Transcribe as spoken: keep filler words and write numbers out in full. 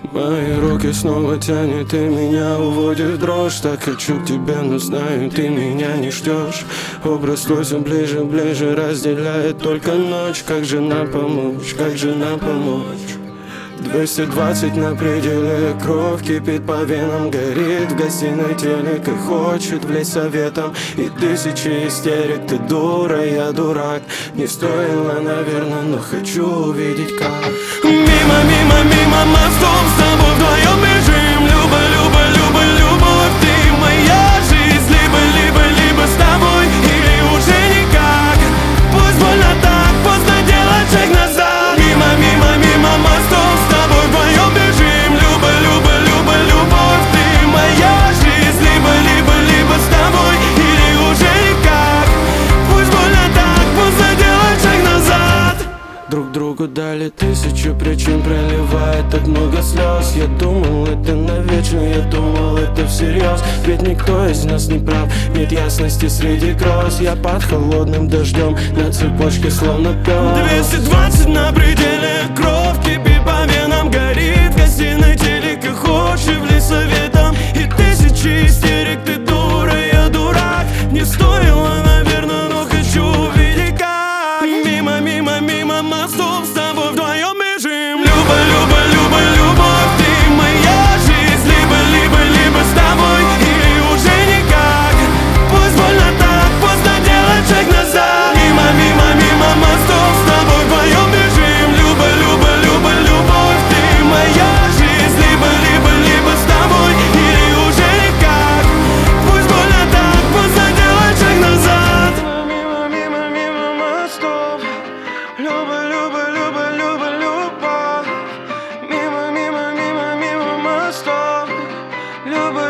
Мои руки снова тянет, и меня уводит в дрожь. Так хочу к тебе, но знаю, ты меня не ждешь. Образ твой все ближе, ближе, разделяет только ночь. Как же нам помочь, как же нам помочь? Двести двадцать на пределе, кровь кипит по венам, горит в гостиной телек и хочет влезть советом. И тысячи истерик, ты дура, я дурак. Не стоило, наверное, но хочу увидеть как. Мимо, мимо, мимо мостов с тобой вдвоем бежим. Люба, люба, люба, любовь, ты моя жизнь. Либо, либо, либо с тобой, или уже никак. Пусть больно так, поздно делать шаг назад. Мимо, мимо, мимо мостов с тобой вдвоем бежим. Люба, люба, люба, любовь, ты моя жизнь. Либо, либо, либо с тобой, или уже никак. Пусть больно так, поздно делать шаг назад. Друг другу дали тысячу причин, проливает так много слез. Я думал, это навечно, я думал, это всерьез. Ведь никто из нас не прав, нет ясности среди гроз. Я под холодным дождем, на цепочке словно пес. Двести двадцать на пределе, кровь кипит по венам, горит в гостиной телек и хочет влезть советом. И тысячи истерик, ты дура, я дурак. Не стоило, наверное, но хочу увидеть как. Мимо, мимо, мимо мостов с тобой вдвоем бежим. Люба, люба, люба, любовь, ты моя жизнь. Либо, либо, либо с тобой, или уже никак. Пусть больно так, поздно делать шаг назад. Мимо, мимо, мимо мостов с тобой вдвоем бежим. Люба, люба, люба, любовь, ты моя жизнь. Либо, либо, либо с тобой, или уже никак. Пусть больно так, поздно делать шаг назад. Мимо, мимо, мимо мостов. Люба, люба, люба, люба, любовь. Мимо, мимо, мимо, мимо мостов. Люба,